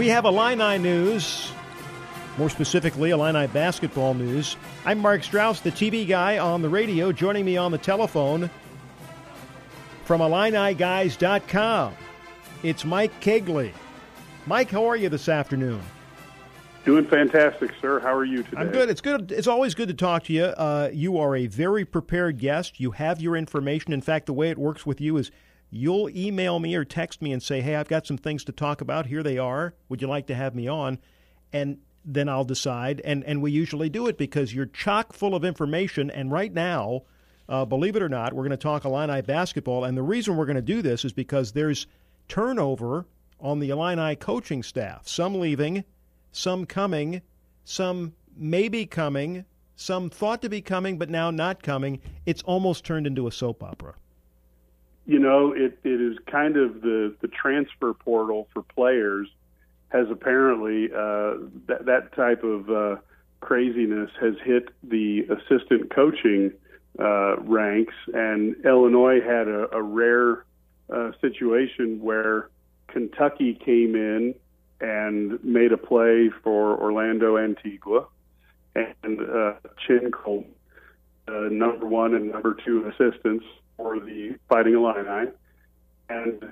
We have Illini news, more specifically Illini basketball news. I'm Mark Strauss, the TV guy on the radio. Joining me on the telephone from IlliniGuys.com, it's Mike Kegley. Mike, how are you this afternoon? Doing fantastic, sir. How are you today? I'm good. It's good. It's always good to talk to you. You are a very prepared guest. You have your information. In fact, the way it works with you is you'll email me or text me and say, hey, I've got some things to talk about. Here they are. Would you like to have me on? And then I'll decide. And we usually do it because you're chock full of information. And right now, believe it or not, we're going to talk Illini basketball. And the reason we're going to do this is because there's turnover on the Illini coaching staff. Some leaving, some coming, some maybe coming, some thought to be coming but now not coming. It's almost turned into a soap opera. You know, it is kind of the transfer portal for players has apparently, that type of craziness has hit the assistant coaching ranks, and Illinois had a rare situation where Kentucky came in and made a play for Orlando Antigua, and Chin Colton, number one and number two assistants for the Fighting Illini, and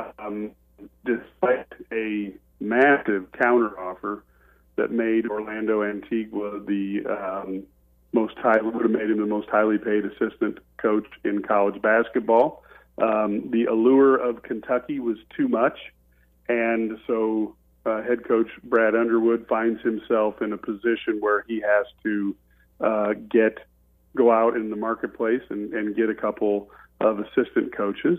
despite a massive counteroffer that made Orlando Antigua the would have made him the most highly paid assistant coach in college basketball. The allure of Kentucky was too much, and so head coach Brad Underwood finds himself in a position where he has to go out in the marketplace and get a couple of assistant coaches.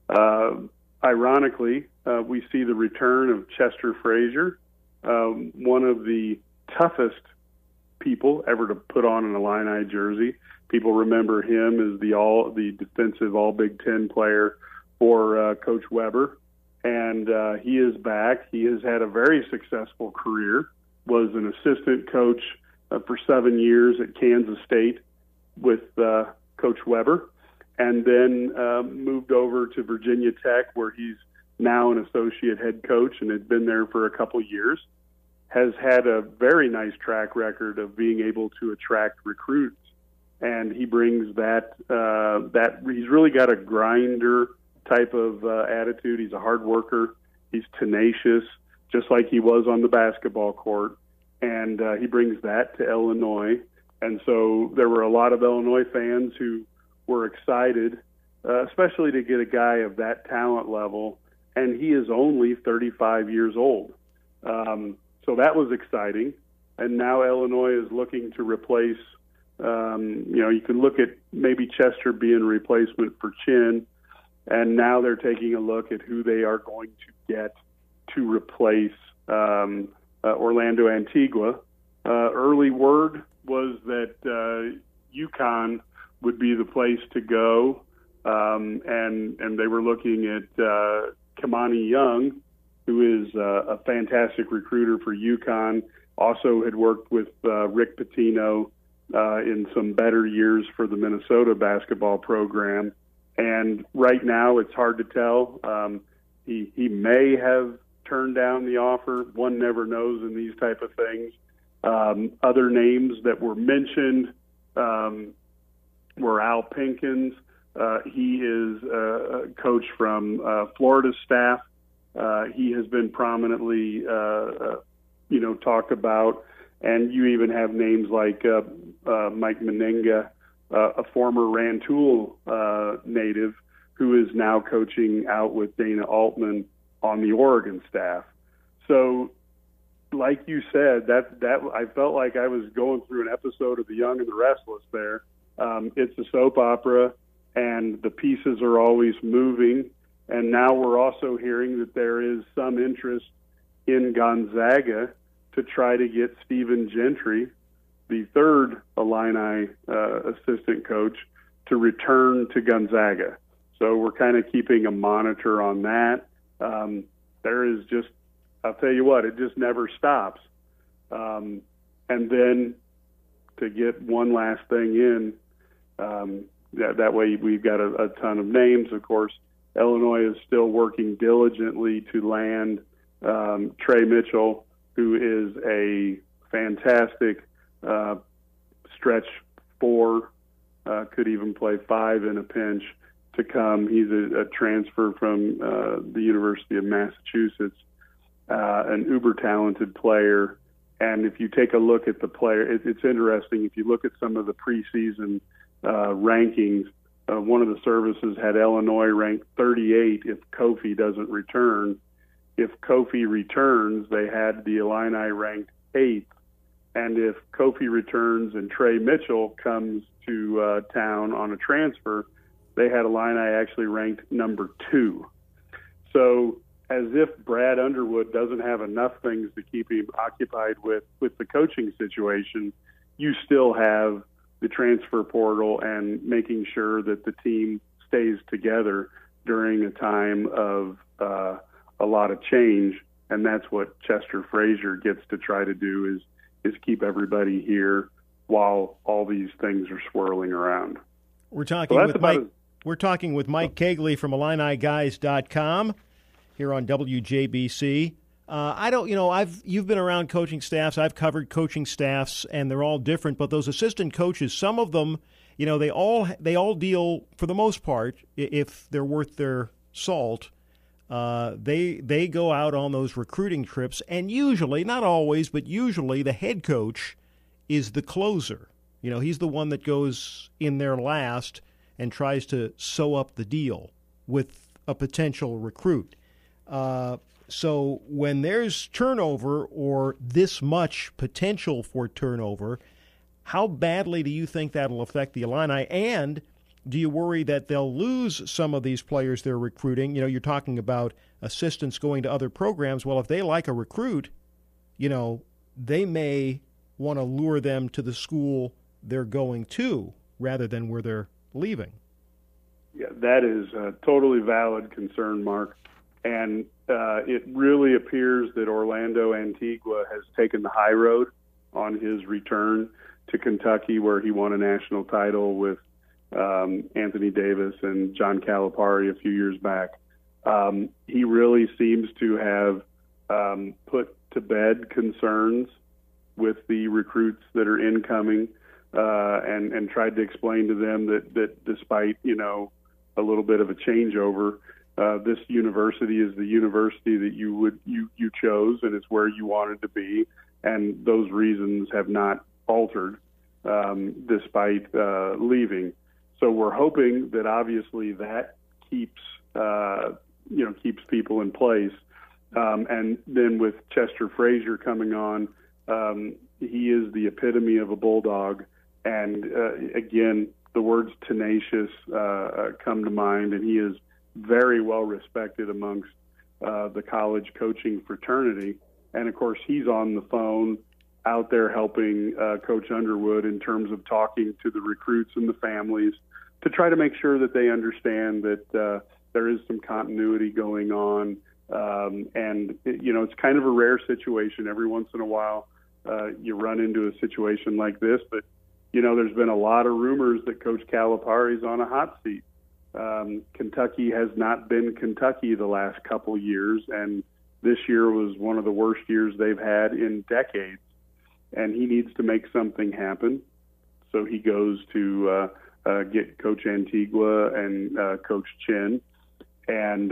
Ironically, we see the return of Chester Frazier, one of the toughest people ever to put on an Illini jersey. People remember him as the defensive All Big Ten player for Coach Weber, and he is back. He has had a very successful career, was an assistant coach for 7 years at Kansas State with Coach Weber, and then moved over to Virginia Tech, where he's now an associate head coach and had been there for a couple years. Has had a very nice track record of being able to attract recruits, and he brings that he's really got a grinder type of attitude. He's a hard worker. He's tenacious, just like he was on the basketball court, and he brings that to Illinois. And so there were a lot of Illinois fans who were excited, especially to get a guy of that talent level, and he is only 35 years old. So that was exciting. And now Illinois is looking to replace, you can look at maybe Chester being a replacement for Chin, and now they're taking a look at who they are going to get to replace Orlando Antigua. Early word was that UConn would be the place to go, and they were looking at Kamani Young, who is a fantastic recruiter for UConn, also had worked with Rick Pitino in some better years for the Minnesota basketball program. And right now it's hard to tell. He may have turned down the offer. One never knows in these type of things. Other names that were mentioned were Al Pinkins. He is a coach from Florida staff. He has been prominently, talked about, and you even have names like Mike Meninga, a former Rantoul native, who is now coaching out with Dana Altman on the Oregon staff. So, like you said, that I felt like I was going through an episode of The Young and the Restless there. It's a soap opera, and the pieces are always moving. And now we're also hearing that there is some interest in Gonzaga to try to get Stephen Gentry, the third Illini assistant coach, to return to Gonzaga. So we're kind of keeping a monitor on that. There is just, I'll tell you what, it just never stops. And then to get one last thing in, that way we've got a ton of names, of course. Illinois is still working diligently to land Trey Mitchell, who is a fantastic stretch 4, could even play 5 in a pinch, to come. He's a transfer from the University of Massachusetts, an uber talented player. And if you take a look at the player, it's interesting. If you look at some of the preseason rankings, one of the services had Illinois ranked 38 if Kofi doesn't return. If Kofi returns, they had the Illini ranked 8th. And if Kofi returns and Trey Mitchell comes to town on a transfer, they had Illini actually ranked number 2. So as if Brad Underwood doesn't have enough things to keep him occupied with the coaching situation, you still have the transfer portal and making sure that the team stays together during a time of a lot of change. And that's what Chester Frazier gets to try to do, is keep everybody here while all these things are swirling around. We're talking with Mike. We're talking with Mike Kegley from IlliniGuys.com here on WJBC. You've been around coaching staffs. I've covered coaching staffs, and they're all different. But those assistant coaches, some of them, they all deal, for the most part, if they're worth their salt. They go out on those recruiting trips, and usually, not always, but usually, the head coach is the closer. He's the one that goes in there last and tries to sew up the deal with a potential recruit. So when there's turnover or this much potential for turnover, how badly do you think that'll affect the Illini? And do you worry that they'll lose some of these players they're recruiting? You're talking about assistants going to other programs. Well, if they like a recruit, they may want to lure them to the school they're going to rather than where they're leaving. Yeah, that is a totally valid concern, Mark. And it really appears that Orlando Antigua has taken the high road on his return to Kentucky, where he won a national title with Anthony Davis and John Calipari a few years back. He really seems to have put to bed concerns with the recruits that are incoming, and tried to explain to them that despite, a little bit of a changeover, this university is the university that you chose, and it's where you wanted to be, and those reasons have not altered despite leaving. So we're hoping that obviously that keeps people in place, and then with Chester Frazier coming on, he is the epitome of a bulldog, and again, the words tenacious come to mind, and he is very well respected amongst the college coaching fraternity. And of course, he's on the phone out there helping Coach Underwood in terms of talking to the recruits and the families to try to make sure that they understand that there is some continuity going on. And it's kind of a rare situation. Every once in a while, you run into a situation like this, but there's been a lot of rumors that Coach Calipari's on a hot seat. Kentucky has not been Kentucky the last couple years, and this year was one of the worst years they've had in decades. And he needs to make something happen. So he goes to get Coach Antigua and Coach Chin. And,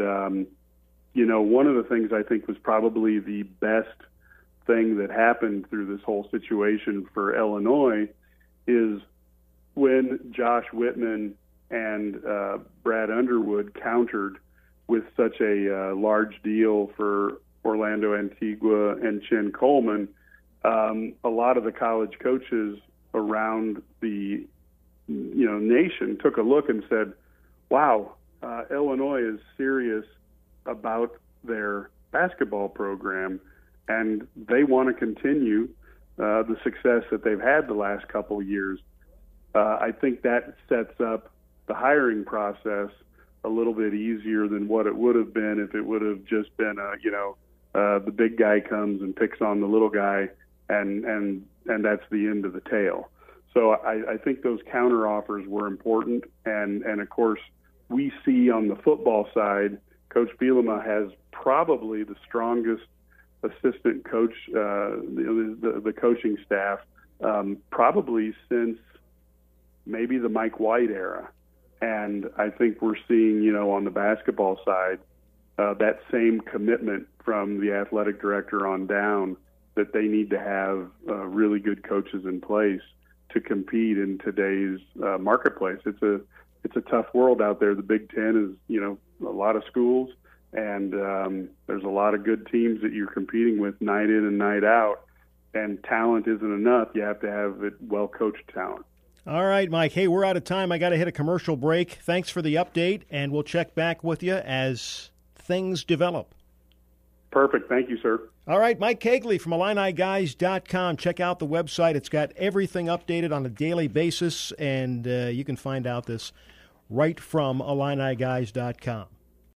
one of the things I think was probably the best thing that happened through this whole situation for Illinois is when Josh Whitman and Brad Underwood countered with such a large deal for Orlando Antigua and Chin Coleman. A lot of the college coaches around the nation took a look and said, wow, Illinois is serious about their basketball program, and they want to continue the success that they've had the last couple of years. I think that sets up the hiring process a little bit easier than what it would have been if it would have just been the big guy comes and picks on the little guy, and that's the end of the tale. So I think those counter offers were important, and of course we see on the football side, Coach Bielema has probably the strongest assistant coach, the coaching staff, probably since maybe the Mike White era. And I think we're seeing, on the basketball side, that same commitment from the athletic director on down, that they need to have really good coaches in place to compete in today's marketplace. It's a tough world out there. The Big Ten is, a lot of schools, and there's a lot of good teams that you're competing with night in and night out, and talent isn't enough. You have to have well-coached talent. All right, Mike. Hey, we're out of time. I got to hit a commercial break. Thanks for the update, and we'll check back with you as things develop. Perfect. Thank you, sir. All right, Mike Kegley from IlliniGuys.com. Check out the website. It's got everything updated on a daily basis, and you can find out this right from IlliniGuys.com.